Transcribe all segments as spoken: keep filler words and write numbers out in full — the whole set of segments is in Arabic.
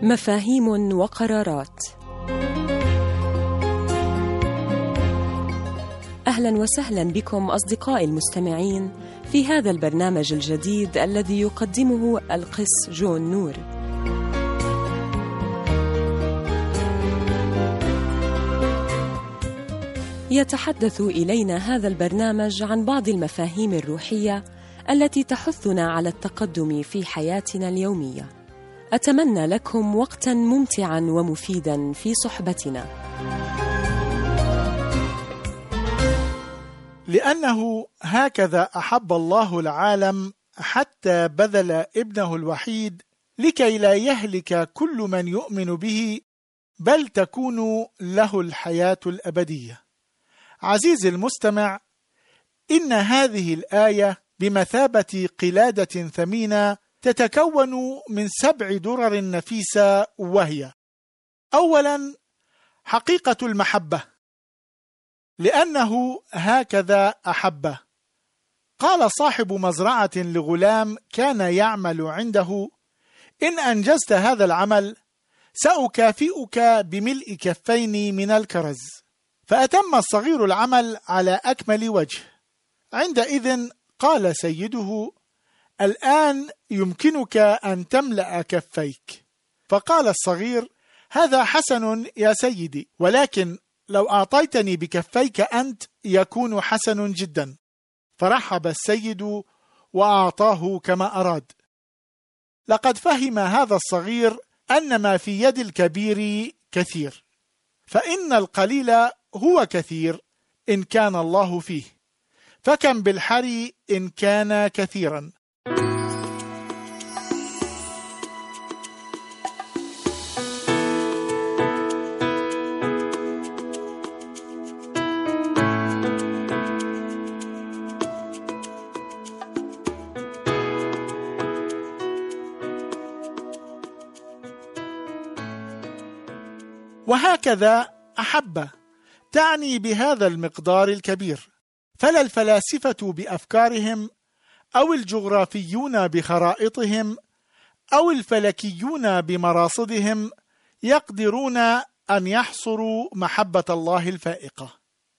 مفاهيم وقرارات. أهلا وسهلا بكم أصدقائي المستمعين في هذا البرنامج الجديد الذي يقدمه القس جون نور. يتحدث إلينا هذا البرنامج عن بعض المفاهيم الروحية التي تحثنا على التقدم في حياتنا اليومية. أتمنى لكم وقتاً ممتعاً ومفيداً في صحبتنا. لأنه هكذا أحب الله العالم حتى بذل ابنه الوحيد لكي لا يهلك كل من يؤمن به بل تكون له الحياة الأبدية. عزيزي المستمع، إن هذه الآية بمثابة قلادة ثمينة تتكون من سبع درر نفيسة، وهي: أولا، حقيقة المحبة، لأنه هكذا أحبه. قال صاحب مزرعة لغلام كان يعمل عنده: إن أنجزت هذا العمل سأكافئك بملء كفين من الكرز. فأتم الصغير العمل على أكمل وجه. عندئذ قال سيده: الآن يمكنك أن تملأ كفيك. فقال الصغير: هذا حسن يا سيدي، ولكن لو أعطيتني بكفيك أنت يكون حسن جدا. فرحب السيد وأعطاه كما أراد. لقد فهم هذا الصغير أن ما في يد الكبير كثير، فإن القليل هو كثير إن كان الله فيه، فكم بالحري إن كان كثيرا. وهكذا أحب تعني بهذا المقدار الكبير، فلا الفلاسفة بأفكارهم أو الجغرافيون بخرائطهم أو الفلكيون بمراصدهم يقدرون أن يحصروا محبة الله الفائقة.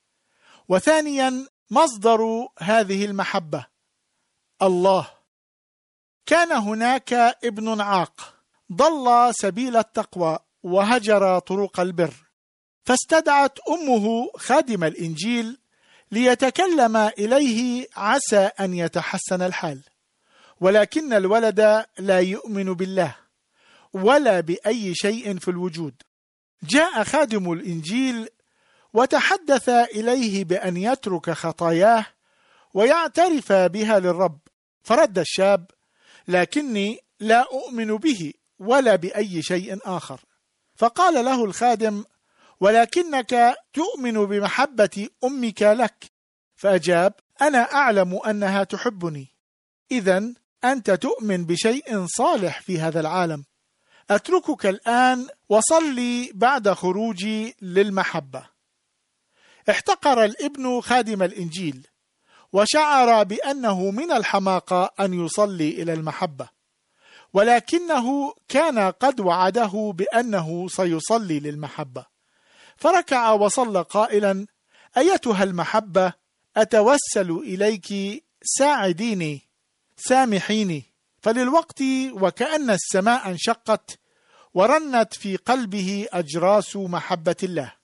وثانيا، مصدر هذه المحبة الله. كان هناك ابن عاق ضل سبيل التقوى وهجر طرق البر، فاستدعت أمه خادم الإنجيل ليتكلم إليه عسى أن يتحسن الحال. ولكن الولد لا يؤمن بالله ولا بأي شيء في الوجود. جاء خادم الإنجيل وتحدث إليه بأن يترك خطاياه ويعترف بها للرب. فرد الشاب: لكني لا أؤمن به ولا بأي شيء آخر. فقال له الخادم: ولكنك تؤمن بمحبة أمك لك. فأجاب: أنا أعلم أنها تحبني. إذن أنت تؤمن بشيء صالح في هذا العالم. أتركك الآن وصلي بعد خروجي للمحبة. احتقر الابن خادم الإنجيل وشعر بأنه من الحماقة أن يصلي إلى المحبة، ولكنه كان قد وعده بأنه سيصلي للمحبة. فركع وصلى قائلا: أيتها المحبة، أتوسل إليك، ساعديني، سامحيني. فللوقت وكأن السماء انشقت ورنت في قلبه أجراس محبة الله،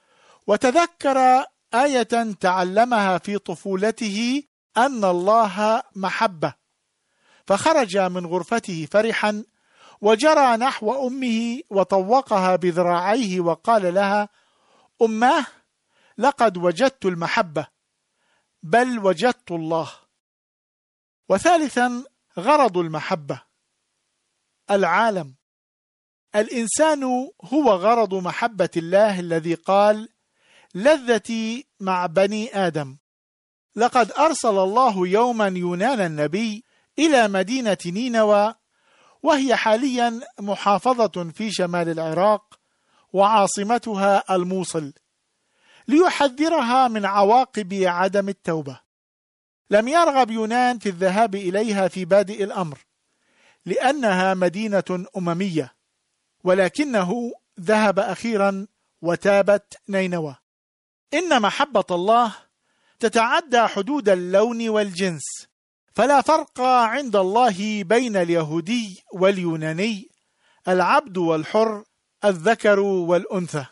وتذكر آية تعلمها في طفولته أن الله محبة. فخرج من غرفته فرحا وجرى نحو أمه وطوقها بذراعيه وقال لها: أماه، لقد وجدت المحبة، بل وجدت الله. وثالثا، غرض المحبة العالم. الإنسان هو غرض محبة الله الذي قال: لذتي مع بني آدم. لقد أرسل الله يوما يونان النبي إلى مدينة نينوى، وهي حاليا محافظة في شمال العراق وعاصمتها الموصل، ليحذرها من عواقب عدم التوبة. لم يرغب يونان في الذهاب إليها في بادئ الأمر، لأنها مدينة أممية، ولكنه ذهب أخيرا وتابت نينوى. إن محبة الله تتعدى حدود اللون والجنس، فلا فرق عند الله بين اليهودي واليوناني، العبد والحر، الذكر والأنثى.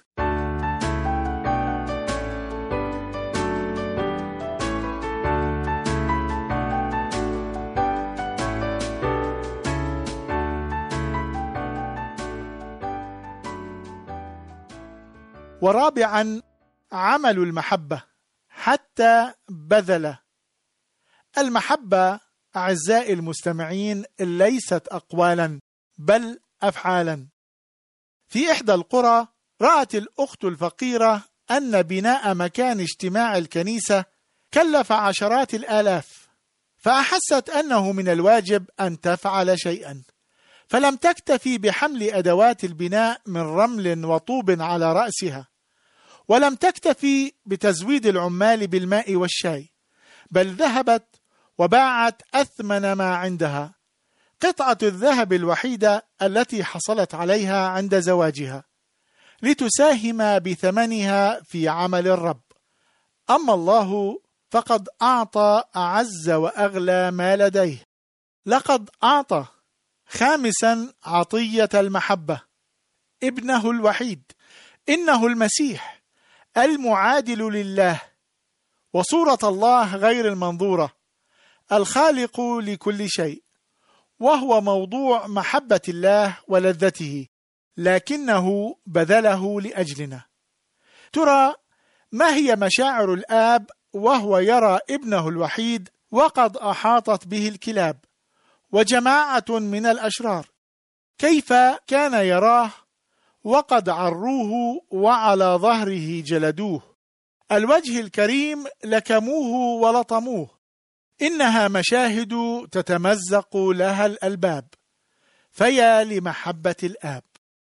ورابعا عمل المحبة حتى بذل. المحبة أعزائي المستمعين ليست أقوالا بل أفعالا. في إحدى القرى رأت الأخت الفقيرة أن بناء مكان اجتماع الكنيسة كلف عشرات الآلاف، فأحست أنه من الواجب أن تفعل شيئا، فلم تكتفي بحمل أدوات البناء من رمل وطوب على رأسها، ولم تكتفي بتزويد العمال بالماء والشاي، بل ذهبت وباعت أثمن ما عندها، قطعة الذهب الوحيدة التي حصلت عليها عند زواجها، لتساهم بثمنها في عمل الرب. أما الله فقد أعطى أعز وأغلى ما لديه، لقد أعطى خامسا عطية المحبة، ابنه الوحيد، إنه المسيح المعادل لله وصورة الله غير المنظورة، الخالق لكل شيء، وهو موضوع محبة الله ولذته، لكنه بذله لأجلنا. ترى ما هي مشاعر الآب وهو يرى ابنه الوحيد وقد أحاطت به الكلاب وجماعة من الأشرار؟ كيف كان يراه وقد عروه وعلى ظهره جلدوه، الوجه الكريم لكموه ولطموه. إنها مشاهد تتمزق لها الألباب، فيا لمحبة الآب.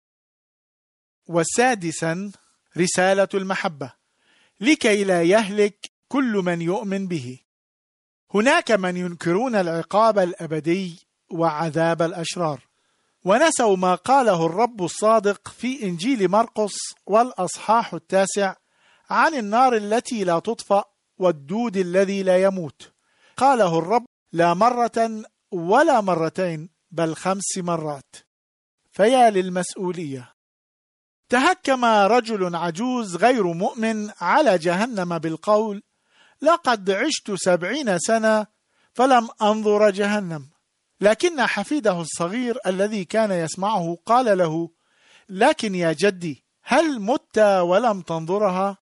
وسادسا رسالة المحبة، لكي لا يهلك كل من يؤمن به. هناك من ينكرون العقاب الأبدي وعذاب الأشرار، ونسوا ما قاله الرب الصادق في إنجيل مرقس والأصحاح التاسع عن النار التي لا تطفأ والدود الذي لا يموت. قاله الرب لا مرة ولا مرتين بل خمس مرات. فيا للمسؤولية. تهكم رجل عجوز غير مؤمن على جهنم بالقول: لقد عشت سبعين سنة فلم أنظر جهنم. لكن حفيده الصغير الذي كان يسمعه قال له: لكن يا جدي، هل مت ولم تنظرها؟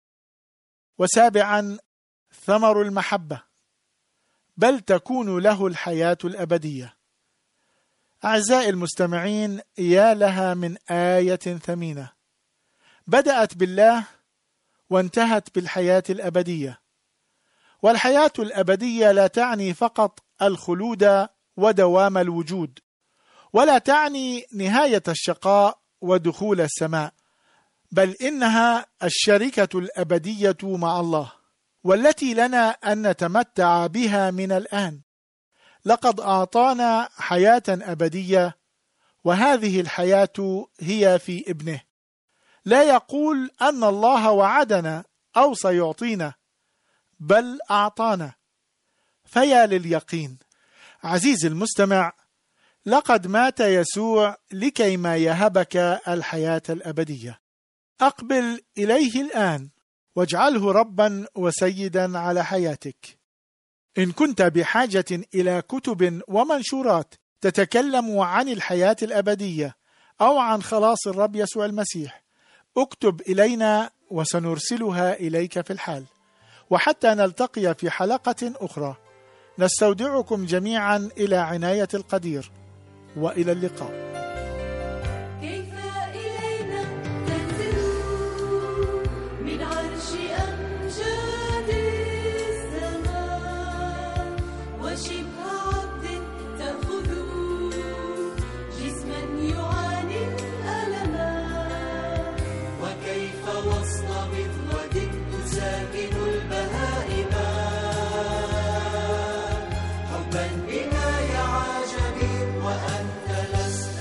وسابعا ثمر المحبة، بل تكون له الحياة الأبدية. أعزائي المستمعين، يا لها من آية ثمينة بدأت بالله وانتهت بالحياة الأبدية. والحياة الأبدية لا تعني فقط الخلود ودوام الوجود، ولا تعني نهاية الشقاء ودخول السماء، بل إنها الشركة الأبدية مع الله، والتي لنا أن نتمتع بها من الآن. لقد أعطانا حياة أبدية، وهذه الحياة هي في ابنه. لا يقول أن الله وعدنا أو سيعطينا، بل أعطانا. فيا لليقين. عزيزي المستمع، لقد مات يسوع لكي ما يهبك الحياة الأبدية. أقبل إليه الآن واجعله ربا وسيدا على حياتك. إن كنت بحاجة إلى كتب ومنشورات تتكلم عن الحياة الأبدية أو عن خلاص الرب يسوع المسيح، اكتب إلينا وسنرسلها إليك في الحال. وحتى نلتقي في حلقة أخرى، نستودعكم جميعا إلى عناية القدير، وإلى اللقاء. كيف إلينا تنزل من عرش أمجاد السماء، وشبه عبد تأخذ جسما يعاني الألمات، وكيف وسط مذود تساكن البهائم، حبا بنا يا عجبي وأنت لست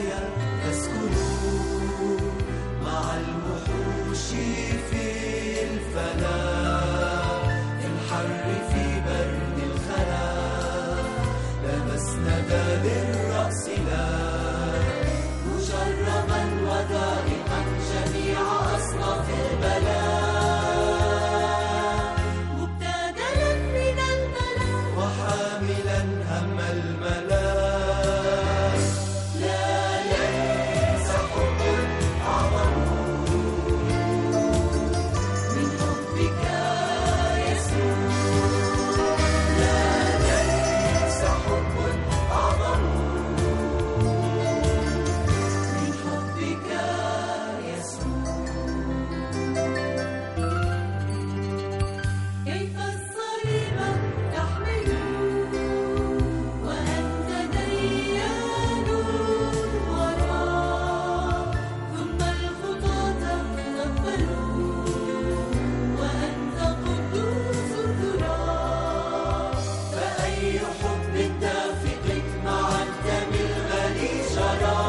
البرايا تسكنوا مع الوحوش في الفناء، في الحر في برد الخلاء، لبسنا دال الرأس لا مجربا وذائقا جميع أصناف البلاء، مبتدلا من الملا وحاملا هم الملا، لا ليس حب أعظم من حبك يسوع، لا ليس حب أعظم من حبك يسوع. كيف الصليب تحمل وأنت ديان وراء، ثم الخطاة تقبلوا وأنت قدوس التراب، فأي حب دافق مع الدم الغلي جرى،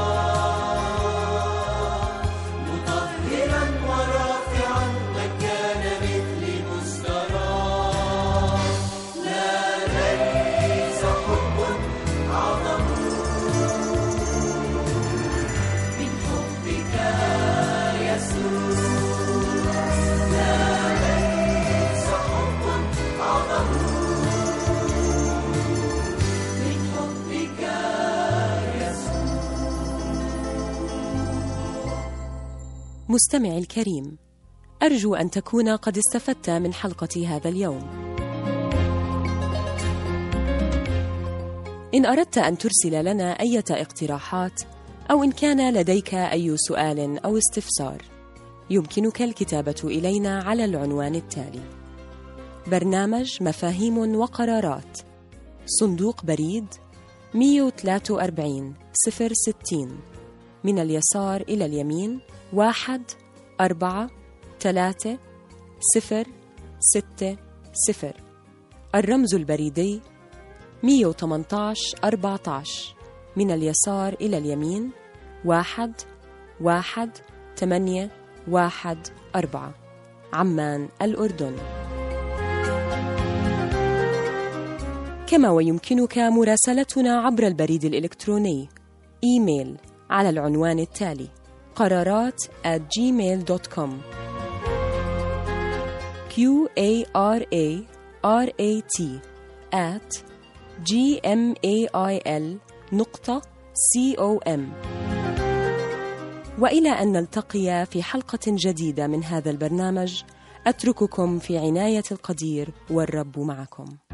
مطهرا ورافعا من كان مثلي مزدرى، لا ليس حب أعظم من حبك يسوع، لا ليس حب أعظم من حبك يسوع. مستمعي الكريم، أرجو أن تكون قد استفدت من حلقة هذا اليوم. إن أردت أن ترسل لنا أي اقتراحات أو إن كان لديك أي سؤال أو استفسار، يمكنك الكتابة إلينا على العنوان التالي: برنامج مفاهيم وقرارات، صندوق بريد مئة وثلاثة وأربعين صفر ستين، من اليسار إلى اليمين واحد أربعة ثلاثة صفر ستة صفر. الرمز البريدي مئة وثمانية عشر أربعة عشر، من اليسار إلى اليمين واحد واحد ثمانية واحد أربعة، عمان الأردن. كما ويمكنك مراسلتنا عبر البريد الإلكتروني إيميل على العنوان التالي: قرارات at gmail dot com q a r a r a t at gmail نقطة com. وإلى أن نلتقي في حلقة جديدة من هذا البرنامج، أترككم في عناية القدير والرب معكم.